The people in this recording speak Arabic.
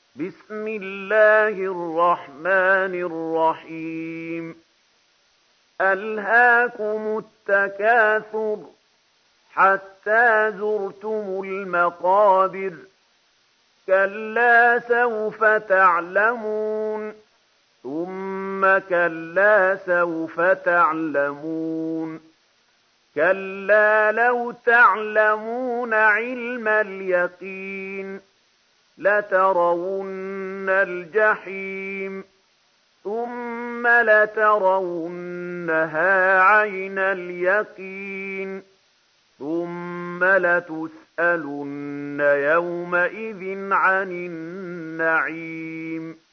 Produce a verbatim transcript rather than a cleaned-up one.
بسم الله الرحمن الرحيم ألهاكم التكاثر حتى زرتم المقابر كلا سوف تعلمون ثم كلا سوف تعلمون كلا لو تعلمون علم اليقين لترون الجحيم ثم لترونها عين اليقين ثم لتسألن يومئذ عن النعيم